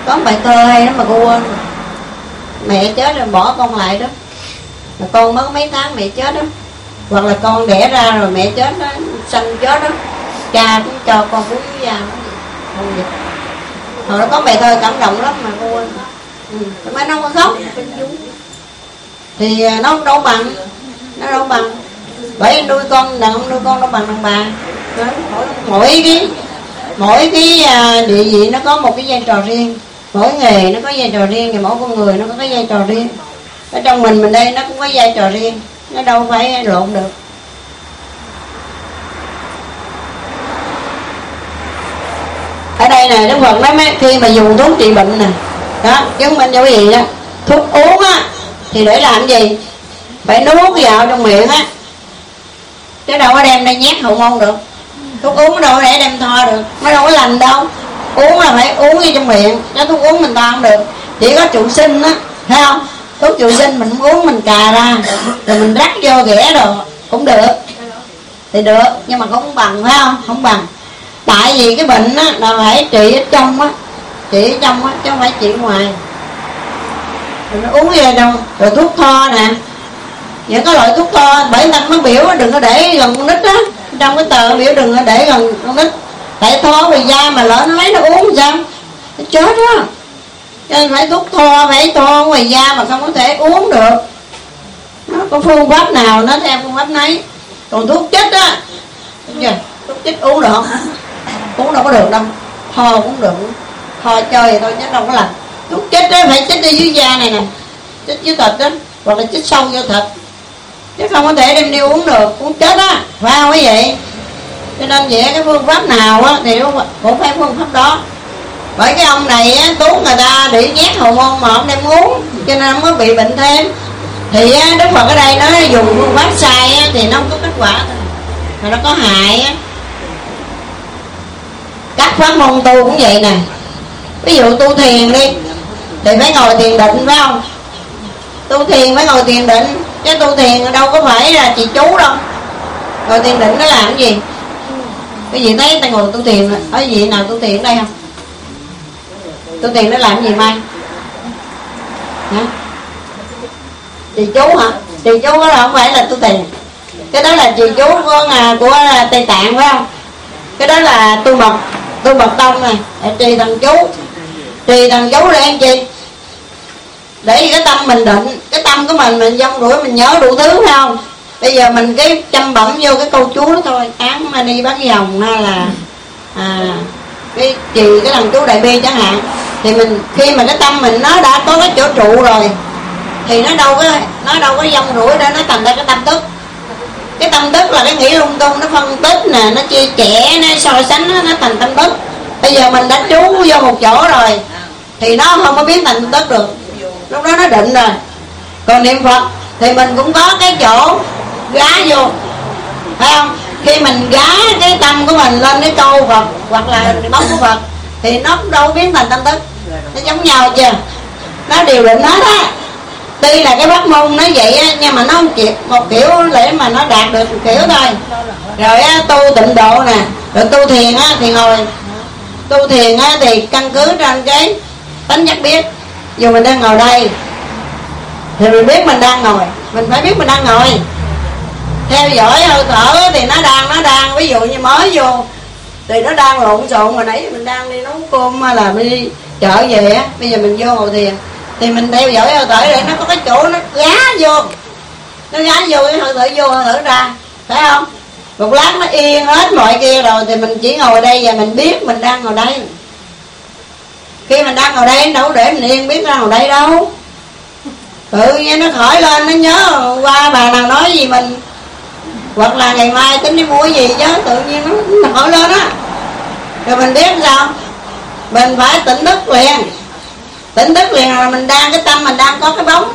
Có bài thơ hay lắm mà cô quên. Mẹ chết rồi bỏ con lại đó, mà con mới mấy tháng mẹ chết đó, hoặc là con đẻ ra rồi mẹ chết đó, sanh chết đó, cha cũng cho con bú với da đó. Hồi đó có bài thơ cảm động lắm mà cô quên. Mà nó không có khóc thì nó không đâu bằng, nó đâu bằng. Bởi nuôi con đàn ông nuôi con đâu bằng đàn bà. Mỗi cái địa vị nó có một cái vai trò riêng, mỗi nghề nó có vai trò riêng, thì mỗi con người nó có cái vai trò riêng. Ở trong mình đây nó cũng có vai trò riêng, nó đâu phải lộn được. Ở đây nè, Đức Phật nói khi mà dùng thuốc trị bệnh nè, đó, chứng minh như gì đó, thuốc uống á thì để làm gì? Phải nuốt vào trong miệng á, chứ đâu có đem đây nhét hậu môn được. Thuốc uống đâu có để đem thoa được, nó đâu có lành đâu. Uống là phải uống vô trong miệng, chứ thuốc uống mình thoa không được. Chỉ có trụ sinh á, thấy không? Thuốc trụ sinh mình uống mình cà ra, rồi mình rắc vô ghẻ rồi cũng được, thì được, nhưng mà cũng không bằng, phải không? Không bằng. Tại vì cái bệnh á là phải trị ở trong á, trị ở trong á, chứ không phải trị ngoài. Rồi nó uống vô đâu. Rồi thuốc tho nè, những cái loại thuốc tho, bởi nên nó biểu đừng có để gần con nít á, trong cái tờ biểu đừng có để gần con nít. Tại tho về da mà lỡ nó lấy nó uống sao nó chết á. Cho nên phải thuốc tho, phải tho ngoài da mà không có thể uống được. Nó có phương pháp nào nó theo phương pháp nấy. Còn thuốc chích á, thuốc chích uống được không? Uống đâu có được đâu. Tho cũng được, tho chơi vậy thôi chứ đâu có lành. Thuốc chích á phải chích ở dưới da này nè, chích dưới thịt đó, hoặc là chích sâu vô thịt, chứ không có thể đem đi uống được, uống chết á, phải không quý vị? Cho nên vậy cái phương pháp nào á thì cũng phải phương pháp đó. Bởi cái ông này á, thuốc người ta để nhét hậu môn mà ông đem uống, cho nên ông mới bị bệnh thêm. Thì á, Đức Phật ở đây nó dùng phương pháp sai á, thì nó không có kết quả thôi, mà nó có hại á. Các pháp môn tu cũng vậy nè. Ví dụ tu thiền đi thì phải ngồi thiền định, phải không? Tu thiền phải ngồi thiền định, chứ tu thiền đâu có phải là trì chú đâu. Ngồi thiền định nó làm cái gì? Cái gì thấy người ta ngồi tu thiền, ở vị nào tu thiền ở đây không? Tu thiền nó làm cái gì Mai? Hả? Trì chú hả? Trì chú đó là không phải là tu thiền. Cái đó là trì chú của Tây Tạng, phải không? Cái đó là tu mật tông này, trì thần chú. Trì thần chú để làm chi? Để cái tâm mình định, cái tâm của mình dông đuổi, mình nhớ đủ thứ, phải không? Bây giờ mình cái chăm bẩm vô cái câu chú đó thôi, án mani bán dòng, hay là cái trì cái thần chú đại bi chẳng hạn. Thì mình khi mà cái tâm mình nó đã có cái chỗ trụ rồi thì nó đâu có dông đuổi để nó thành ra cái tâm tức. Cái tâm tức là cái nghĩ lung tung, nó phân tích nè, nó chia sẻ, nó so sánh, nó thành tâm tức. Bây giờ mình đã trú vô một chỗ rồi thì nó không có biến thành tâm tức được, lúc đó nó định rồi. Còn niệm Phật thì mình cũng có cái chỗ gá vô, phải không? Khi mình gá cái tâm của mình lên cái câu Phật hoặc là bóng của Phật thì nó cũng đâu biến thành tâm tức. Nó giống nhau chưa? Nó đều định hết á. Tuy là cái pháp môn nó vậy á, nhưng mà nó không chịu một kiểu để mà nó đạt được một kiểu thôi. Rồi á, tu tịnh độ nè, rồi tu thiền á thì ngồi. Tu thiền á thì căn cứ trên cái tánh giác biết. Dù mình đang ngồi đây thì mình biết mình đang ngồi, mình phải biết mình đang ngồi. Theo dõi hơi thở thì nó đang, ví dụ như mới vô thì nó đang lộn xộn, hồi nãy mình đang đi nấu cơm hay là mình đi chợ về á, bây giờ mình vô ngồi thiền thì mình theo dõi hơi thở để nó có cái chỗ nó gá vô, cái hơi thở vô hơi thở ra, phải không? Một lát nó yên hết mọi kia rồi thì mình chỉ ngồi đây và mình biết mình đang ngồi đây. Khi mình đang ngồi đây đâu để mình yên biết đang ngồi đây đâu. Tự nhiên nó khởi lên, nó nhớ qua bà nào nói gì mình, hoặc là ngày mai tính đi mua gì chứ, tự nhiên nó khởi lên á. Rồi mình biết sao? Mình phải tỉnh thức liền. Tỉnh thức liền là mình đang, cái tâm mình đang có cái bóng.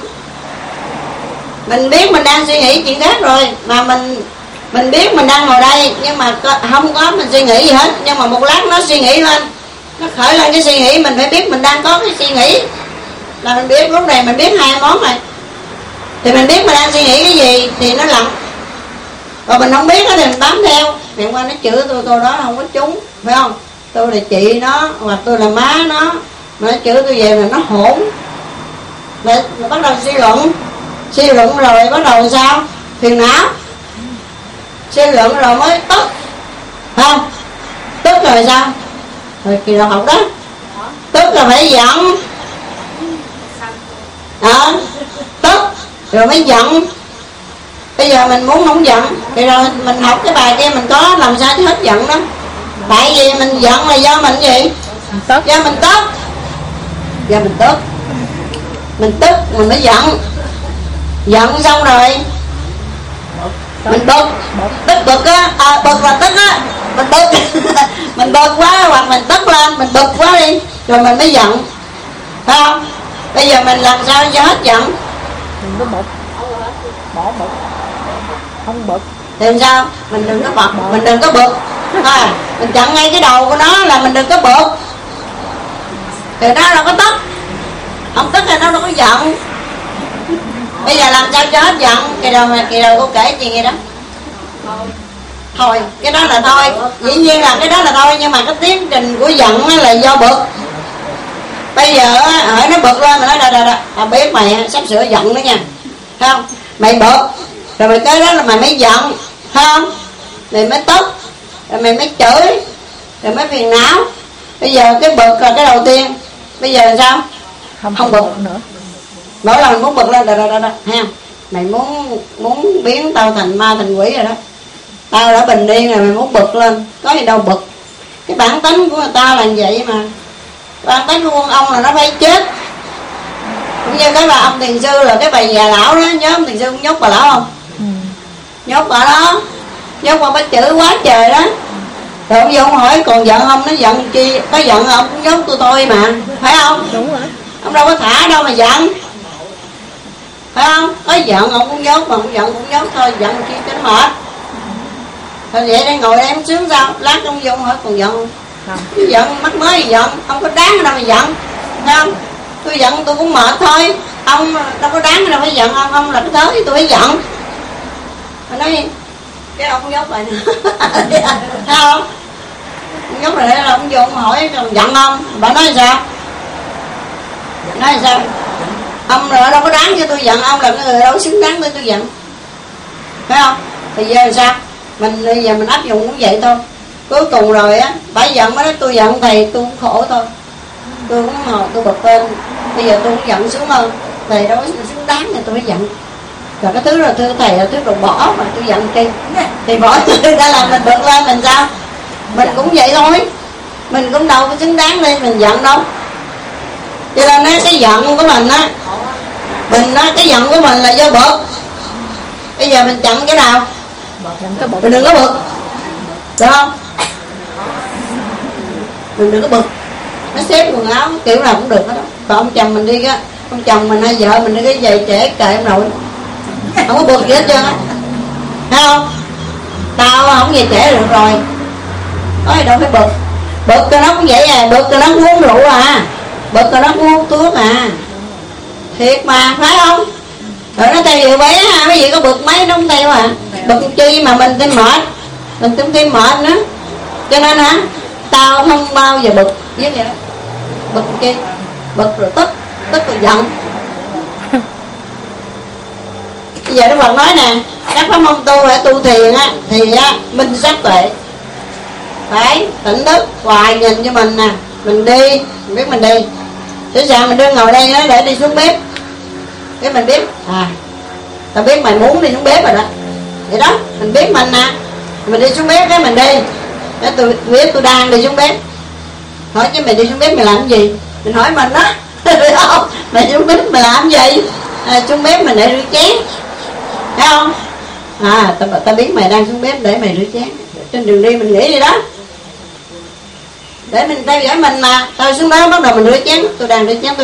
Mình biết mình đang suy nghĩ chuyện khác rồi, mà mình biết mình đang ngồi đây nhưng mà không có mình suy nghĩ gì hết. Nhưng mà một lát nó suy nghĩ lên, nó khởi lên cái suy nghĩ, mình phải biết mình đang có cái suy nghĩ, là mình biết lúc này mình biết hai món này. Thì mình biết mình đang suy nghĩ cái gì thì nó lặng. Còn mình không biết thì mình bám theo. Ngày qua nó chửi tôi đó không có trúng, phải không? Tôi là chị nó, hoặc tôi là má nó, mà nó chửi tôi về là nó hỗn. Rồi bắt đầu suy luận rồi bắt đầu sao? Phiền não. Suy luận rồi mới tức, không? Tức rồi sao? Rồi kỳ đầu học đó, tức là phải giận. Tức rồi mới giận. Bây giờ mình muốn không giận thì rồi mình học cái bài kia mình có làm sao chứ hết giận đó. Tại vì mình giận là do mình gì? Do mình tức. Mình tức mình mới giận. Giận xong rồi mình bực. Bực á, bực là tức á. Mình bực mình bực quá hoặc mình tức lên, mình bực quá đi rồi mình mới giận, phải không? Bây giờ mình làm sao cho hết giận? Mình có bực, bỏ bực, không bực thì làm sao? Mình đừng có bực, mình đừng có bực. Mình chặn ngay cái đầu của nó là mình đừng có bực. Thì nó đâu có tức. Không tức thì nó đâu có giận. Bây giờ làm sao cho hết giận? Kỳ đầu cô kể chuyện gì đó. Thôi, cái đó là thôi. Dĩ nhiên là cái đó là thôi. Nhưng mà cái tiến trình của giận là do bực. Bây giờ hỏi nó bực lên, mà nói đà biết mày sắp sửa giận nữa nha, thấy không? Mày bực rồi mày tới đó là mày mới giận, thấy không? Mày mới tức, rồi mày mới chửi, rồi mới phiền não. Bây giờ cái bực là cái đầu tiên. Bây giờ là sao? Không bực nữa. Mỗi lần muốn bực lên ha, mày muốn biến tao thành ma thành quỷ rồi đó. Tao đã bình yên rồi mày muốn bực lên, có gì đâu bực. Cái bản tính của người ta là vậy mà. Bản tính của ông là nó phải chết. Cũng như cái bà ông thiền sư là cái bà già lão đó, nhớ ông thiền sư nhốt bà lão không? Nhốt bà đó, nhốt bà bắt chửi quá trời đó. Rồi ông vô ông hỏi còn giận không? Nó giận chi? Có giận ông cũng nhốt tôi mà, phải không? Đúng rồi. Ông đâu có thả đâu mà giận, phải không? Có giận ông cũng nhốt, mà không giận cũng nhốt thôi. Giận chi cho nó mệt. Thôi vậy đây ngồi đây em sướng sao? Lát ông vô hỏi còn giận không? Không. Giận mắc mới giận, không có đáng ở đâu mà giận, thấy không? Tôi giận tôi cũng mệt thôi. Ông đâu có đáng ở đâu phải giận ông là cái thớ tôi phải giận. Mà nói cái ông nhốt lại nè. Thấy không? Nhốt lại là ông vô ông hỏi còn giận không? Bà nói sao? Nói sao? Ông là đâu có đáng cho tôi giận, ông là cái người đâu xứng đáng với tôi giận, phải không? Thì giờ là sao? Mình bây giờ mình áp dụng cũng vậy thôi. Cuối cùng rồi á, bà giận mới nói tôi giận thầy tôi cũng khổ thôi. Tôi cũng ngồi tôi bật lên. Bây giờ tôi cũng giận xuống hơn. Thầy đâu có xứng đáng thì tôi phải giận. Rồi cái thứ là thưa thầy là thứ đồ bỏ mà tôi giận chi. Thì bỏ tôi ra là mình bật lên mình sao? Mình cũng vậy thôi. Mình cũng đâu có xứng đáng lên mình giận đâu. Cho nên á, cái giận của mình á, cái giận của mình là do bực. Bây giờ mình chặn cái nào? Mình đừng có bực, được không? Mình đừng có bực. Nó xếp quần áo kiểu nào cũng được hết đó. Còn ông chồng mình đi á, ông chồng mình hay vợ mình đi cái giày trễ kệ ông nội, không có bực gì hết trơn á, thấy không? Tao không về trễ được rồi, có gì đâu phải bực. Bực cho nó cũng vậy à, bực cho nó cũng uống rượu à, bực cho nó cũng hút thuốc à, thiệt mà, phải không? Rồi nó theo điều bé ha, mấy gì có bực mấy nó không theo à. Bực chi mà mình thêm mệt, mình cũng thêm mệt nữa. Cho nên hả, tao không bao giờ bực với vậy đó. Bực chi? Bực rồi tức rồi giận. Bây giờ Đức Phật nói nè, các pháp môn tu hay tu thiền á, thì á, minh sát tuệ, phải tỉnh thức hoài nhìn cho mình nè. Mình đi, mình biết mình đi. Thế sao mình đưa ngồi đây đó để đi xuống bếp, cái mình biết tao biết mày muốn đi xuống bếp rồi đó, vậy đó mình biết mình nè. Mình đi xuống bếp cái mình đi, để tôi biết tôi đang đi xuống bếp. Hỏi chứ mày đi xuống bếp mày làm cái gì? Mình hỏi mình đó. Không, mày xuống bếp mày làm cái gì? Xuống bếp mình để rửa chén, thấy không? Tao biết mày đang xuống bếp để mày rửa chén. Trên đường đi mình nghĩ đi đó, để mình theo dõi mình mà. Tao xuống đó bắt đầu mình rửa chén, tôi đang rửa chén.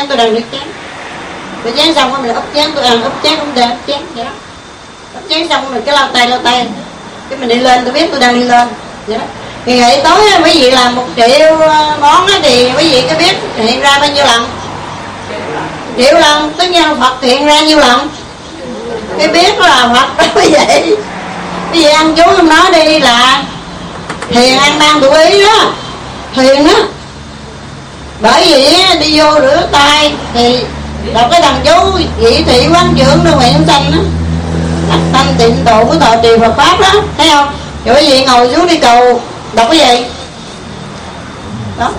Rửa chén xong rồi mình úp chén, tôi ăn úp chén cũng được, úp chén vậy đó. Úp chén xong rồi cái lau tay, cái mình đi lên, tôi biết tôi đang đi lên vậy đó. Thì ngày tối quý vị làm 1 triệu món thì quý vị có biết hiện ra bao nhiêu lần? 1 triệu lần. Tất nhiên Phật hiện ra nhiêu lần? Cái biết là Phật đó vậy. Quý vị ăn chú không nói đi là thiền ăn ban tụ ý đó, thiền đó. Bởi vì đi vô rửa tay thì đọc cái thằng chú vị thị quán trưởng đơn vị chúng sanh đó, thanh tịnh độ của thọ trì Phật pháp đó, thấy không? Rồi quý vị ngồi xuống đi cầu đọc cái gì đó,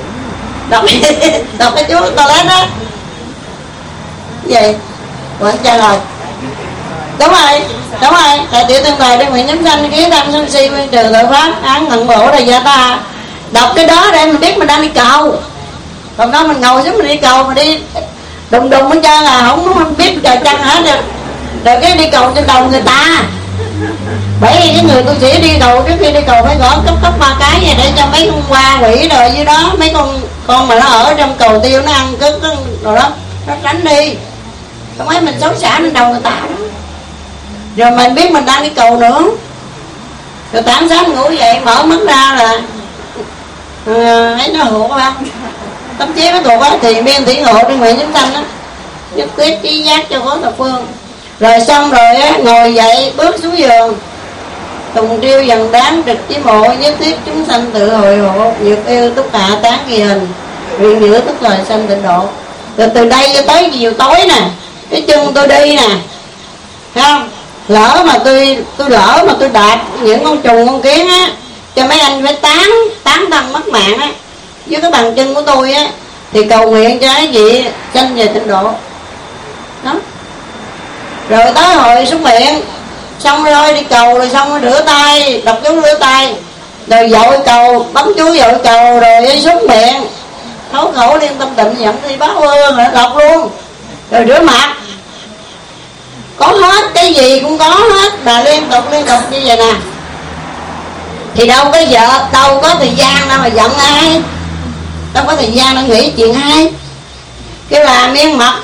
đọc cái chú toilet đó gì quán cha rồi, đúng rồi tại tiểu tương thời đơn vị nhóm sanh ký tâm sân si nguyên trừ tội pháp án ngận bổ là gia ta. Đọc cái đó để mình biết mình đang đi cầu, còn đó mình ngồi xuống mình đi cầu mà đi đùng hết trơn là không biết trời trăng hả được. Rồi cái đi cầu trên đầu người ta, bởi vì cái người tu sĩ đi cầu trước khi đi cầu phải gõ cấp 3 cái vậy để cho mấy con qua quỷ rồi dưới đó, mấy con mà nó ở trong cầu tiêu nó ăn cứ rồi đó nó tránh đi, không ấy mình xấu xả lên đầu người ta đó. Rồi mình biết mình đang đi cầu nữa, rồi 8 sáng ngủ dậy mở mắt ra là ấy nó hộ không tấm chế nó thuộc á thì biên thủy hộ trên nguyện chúng sanh á, nhất quyết trí giác cho có thập phương. Rồi xong rồi á ngồi dậy bước xuống giường tùng triêu dần đáng trực chí mộ, nhất thiết chúng sanh tự hội hộ, nhược yêu túc hạ tán kỳ hình, nguyện giữa tức thời sanh tịnh độ. Rồi từ đây cho tới chiều tối nè, cái chân tôi đi nè, thấy không? Lỡ mà tôi đạp những con trùng con kiến á, cho mấy anh phải tán thân mất mạng á với cái bàn chân của tôi á, thì cầu nguyện cho cái vị sanh về tịnh độ đó. Rồi tới hồi xuống miệng xong rồi đi cầu, rồi xong rồi rửa tay, đọc chú rửa tay, rồi dội cầu, bấm chú dội cầu, rồi xuống miệng thấu khẩu liên tâm tịnh dẫn thi báo ơn, rồi đọc luôn, rồi rửa mặt, có hết cái gì cũng có hết, là liên tục như vậy nè. Thì đâu có vợ, đâu có thời gian đâu mà giận ai, đâu có thời gian đâu nghĩ chuyện ai, cái là miên mật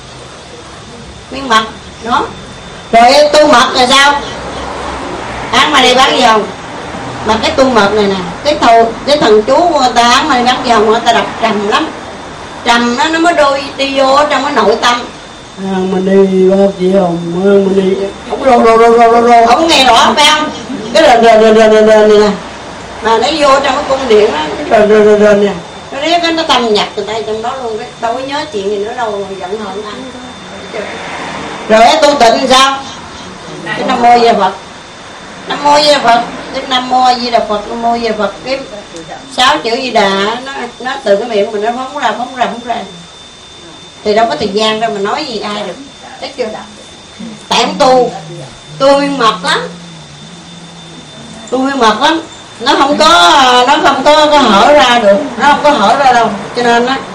đó. Rồi tu mật là sao? Án mà đi bán dòng, mà cái tu mật này nè, cái thần chú của người ta án mà đi bán dòng, người ta đọc trầm lắm, trầm nó mới đi vô trong cái nội tâm. Mình đi bác chị Hồng, mình đi không rô không nghe rõ phải không? Cái rờ này nè, mà nó vô trong cái cung điện đó, cái rờ nè, nó riết nó tâm nhập từ tay trong đó luôn, cái đâu có nhớ chuyện gì nữa đâu, giận hờn anh. Rồi tu tịnh sao? Cái Nam Mô Di Đà Phật, Nam Mô Di Đà Phật, cái Nam Mô Di Đà Phật, Nam Mô Di Đà Phật, cái 6 chữ Di Đà nó từ cái miệng mình nó phóng ra. Thì đâu có thời gian đâu mà nói gì ai được, thấy chưa? Tại ông tu nguyên mật lắm, nó không có hở ra được, nó không có hở ra đâu, cho nên á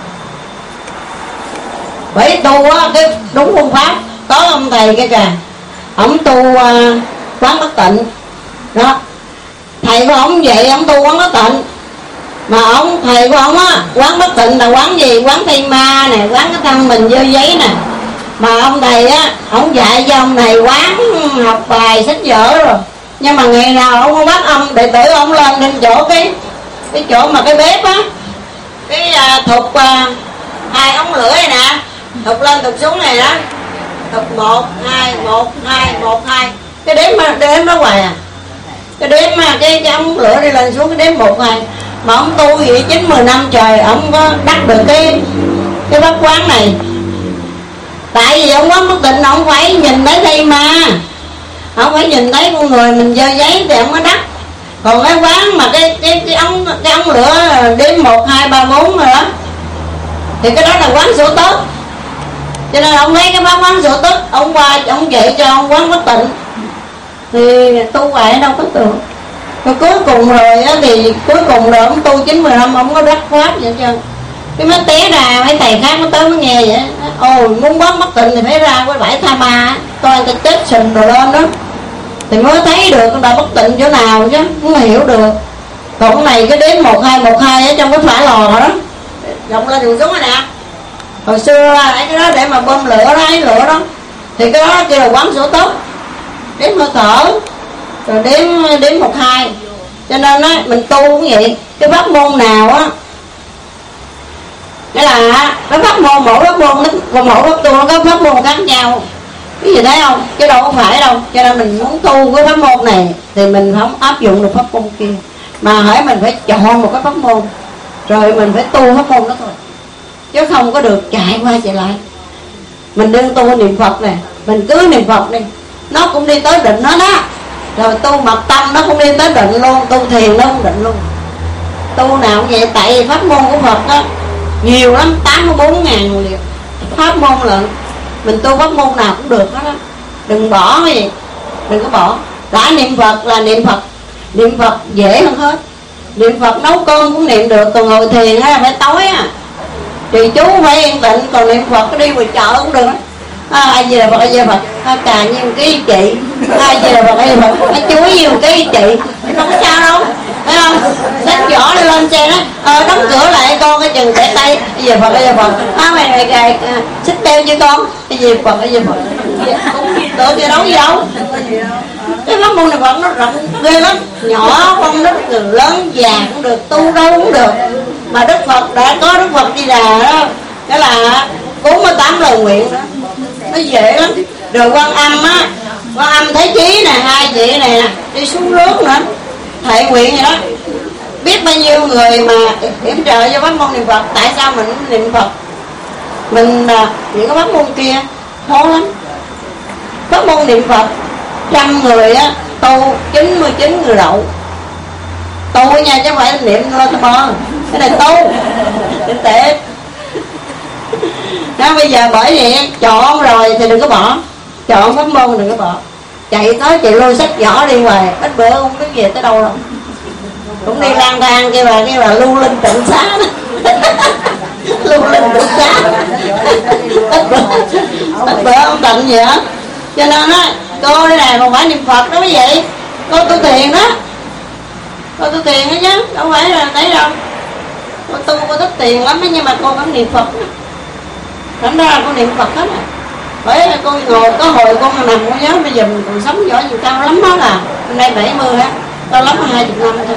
bởi tu á cái đúng phương pháp. Có ông thầy kia kìa, ổng tu quán bất tịnh đó, thầy của ổng vậy, ổng tu quán bất tịnh, mà thầy của ổng á quán bất tịnh là quán gì? Quán thay ma nè, quán cái thân mình dơ giấy nè. Mà ông thầy á, ổng dạy cho ông thầy quán học bài sách vở rồi, nhưng mà ngày nào ông có bắt ông đệ tử ông lên chỗ cái chỗ mà cái bếp á, cái thục 2 ống lửa này nè, thục lên thục xuống này đó, thục 1 2 1 2 1 2, cái đếm đó hoài à, cái đếm cái ống lửa đi lên xuống, cái đếm 1 2. Mà ông tu vậy 9-10 năm trời, ông có đắc được cái pháp quán này. Tại vì ông quán bất tịnh, ông phải nhìn thấy thay ma, ông phải nhìn thấy con người mình dơ giấy thì ông mới đắc. Còn cái quán mà cái ống lửa đếm 1 2 3 4 rồi đó, thì cái đó là quán sổ tức. Cho nên ông lấy cái pháp quán sổ tức, ông qua ông dạy cho ông quán bất tịnh, thì tu hoài đâu có được. Rồi cuối cùng rồi á, thì cuối cùng rồi ông tu 9-10 năm ông có đắc pháp vậy chứ. Cái mới té ra mấy thầy khác nó tới mới nghe vậy, ôi muốn quán bất tịnh thì phải ra cái bãi tha ma, coi người ta chết sình rồi lên đó thì mới thấy được người ta bất tịnh chỗ nào chứ, muốn hiểu được. Còn cái này cái đếm 1 2 1 2 ở trong cái phả lò đó, rộng lên đường xuống rồi nè. Hồi xưa lấy cái đó để mà bơm lửa đó, ấy lửa đó, thì cái đó kêu là quán sổ tức, đếm hơi thở, rồi đếm 1 2. Cho nên á mình tu cũng vậy, cái pháp môn nào á, nghĩa là cái pháp môn mỗi pháp môn nó mỗi pháp tu nó có pháp môn khác nhau, cái gì thấy không, chứ đâu có phải đâu. Cho nên mình muốn tu cái pháp môn này thì mình không áp dụng được pháp môn kia, mà hãy mình phải chọn một cái pháp môn rồi mình phải tu pháp môn đó thôi. chứ không có được chạy qua chạy lại. Mình đương tu niệm Phật nè, mình cứ niệm Phật đi, nó cũng đi tới định nó đó. Rồi tu mật tâm nó cũng đi tới định luôn, tu thiền nó cũng định luôn. Tu nào cũng vậy, tại vì pháp môn của Phật đó nhiều lắm, 84.000 người. Pháp môn là mình tu pháp môn nào cũng được hết đó. Đừng bỏ cái gì, đừng có bỏ. Đã niệm Phật là niệm Phật, niệm Phật dễ hơn hết. Niệm Phật nấu cơm cũng niệm được, còn ngồi thiền á phải tối á, trì chú phải yên tĩnh. Còn niệm Phật có đi ngoài chợ cũng được. Ai gì là Phật, ai gì là Phật, cà nhiêu ký chị, ai gì là Phật, ai gì là Phật, chuối nhiêu ký chị, không có sao đâu, thấy không? Xách vỏ đi lên xe đó, đóng cửa lại con cái chừng bẻ tay, ai gì là Phật, ai gì là Phật, mày gài xích đeo như con, ai gì là Phật, ai gì là Phật, tựa kia đâu gì đâu. Cái pháp môn này Phật nó rộng ghê lắm, nhỏ không nó lớn già cũng được, tu đâu cũng được. Mà Đức Phật đã có Đức Phật Di Đà đó, cái là 48 lời nguyện đó, nó dễ lắm. Rồi Quan Âm á, Quan Âm Thế Chí nè, hai vị này nè, đi xuống nước nữa, thệ nguyện vậy đó. Biết bao nhiêu người mà yểm trợ cho pháp môn niệm Phật. Tại sao mình niệm Phật? Mình những cái pháp môn kia khó lắm. Pháp môn niệm Phật 100 người á, tu 99 người đậu. Tu nha, chứ không phải niệm lên bơ. Cái này tu định tệ. Đó, bây giờ bởi vậy chọn rồi thì đừng có bỏ. Chọn pháp môn đừng có bỏ. Chạy tới chạy lui sách vỏ đi hoài, ít bữa không biết về tới đâu rồi. Cũng đi lang thang kêu là lưu linh tịnh xá đó. Lưu linh tịnh xá. Ít bữa không tịnh gì hết. Cho nên á, cô đây này không phải niệm Phật đó quý vị, cô tu thiền đó. Cô tu thiền đó chứ, đâu phải là đấy đâu. Cô tu cô thích tiền lắm đó, nhưng mà cô vẫn niệm Phật đó. Thành ra là cô niệm Phật hết à. Bởi cô ngồi có hồi con nằm cô nhớ bây giờ mình còn sống giỏi gì cao lắm đó là hôm nay 70 á, cao lắm 20 năm thôi.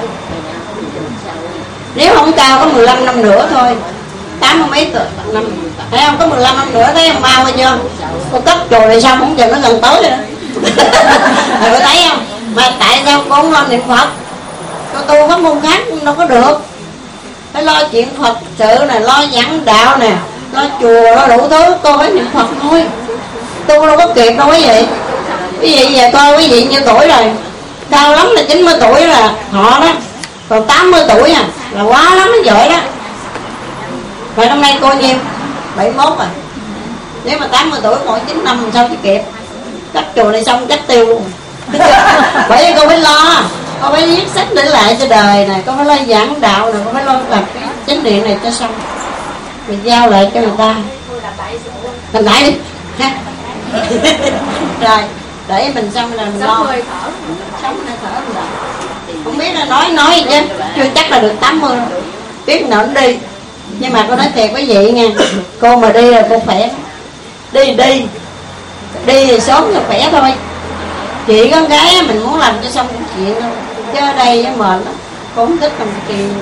Nếu không cao có 15 năm nữa thôi, 80 mấy tuổi năm. Thấy không, có 15 năm nữa thấy không bao hay chưa? Cô cất chùa này xong không chừng nó gần tới rồi đó. Rồi cô thấy không? Mà tại sao cô không lo niệm Phật? Cô tu pháp môn khác đâu có được. Phải lo chuyện Phật sự nè, lo giảng đạo nè, lo chùa, lo đủ thứ. Cô phải niệm Phật thôi, tu đâu có kịp đâu quý vị. Quý vị về coi quý vị nhiêu tuổi rồi? Cao lắm là 90 tuổi là họ đó, còn 80 tuổi à là quá lắm nó giỏi đó. Và năm nay cô nhiêu? 71 rồi. Nếu mà 80 tuổi còn 9 năm làm sao chứ kịp. Cắt chùa này xong cắt tiêu luôn. Bởi vì cô phải lo, cô phải viết sách để lại cho đời này, cô phải lo giảng đạo này, cô phải lo tập cái chánh điện này cho xong, mình giao lại cho người ta. Mình lại đi ha. Rồi để mình xong là mình lo sống hơi thở rồi. Không biết là nói gì chứ chưa chắc là được 80, biết nộn đi. Nhưng mà cô nói thiệt quý vị nha, cô mà đi là cô khỏe. Đi thì sớm là khỏe thôi. Chị con gái mình muốn làm cho xong cái chuyện thôi, chứ ở đây mệt lắm. Cô không thích làm chuyện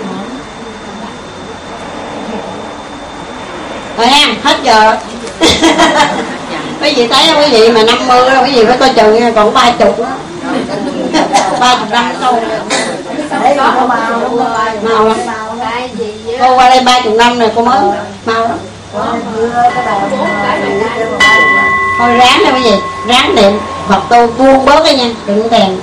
rồi ha, hết giờ. Quý vị thấy không quý vị, mà 50 đâu quý vị phải coi chừng nha, còn 30 đó. 30 năm thôi. Mau lắm. Cô qua đây 30 năm này cô mới mau lắm. Thôi ráng đi quý vị, ráng niệm Phật tu buông bớt cái nha, đừng thèm.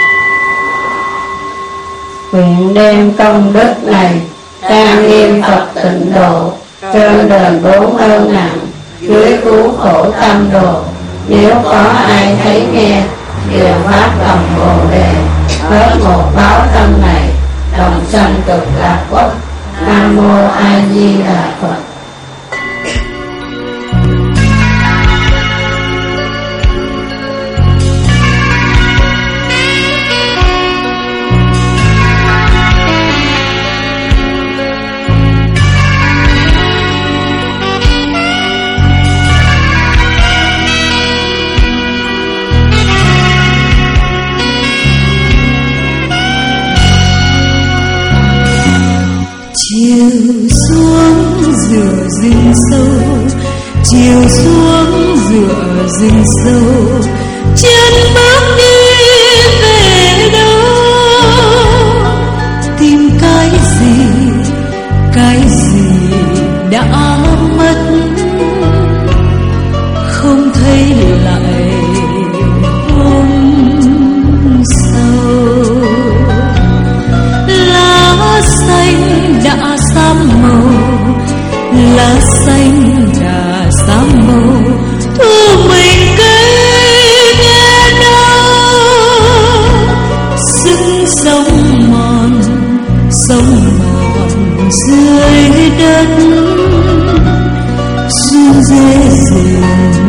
Nguyện đem công đức này trang nghiêm Phật tịnh độ, trên đền 4 ơn nặng, dưới cứu khổ tâm độ. Nếu có ai thấy nghe điều phát lòng Bồ Đề, hết một báo thân này, đồng sanh cực lạc quốc. Nam mô A Di Đà Phật. Chiều xuống giữa rừng sâu, chiều xuống giữa rừng sâu, chân bước đi về đâu? Tìm cái gì đã lá xanh là xám màu thu mình cây nghe đau sức sông mòn dưới đất xuống dễ dàng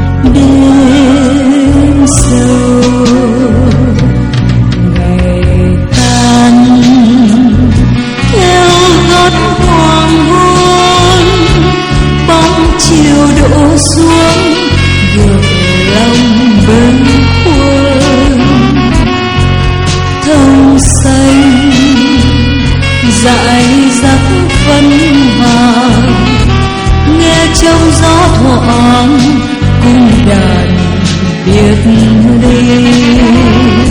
đêm sâu ngày tan theo gót hoàng hôn bóng chiều đổ xuống gợn lòng bâng khuâng thông xanh dại dắt phân vàng nghe trong gió thoảng cung đàn biệt ly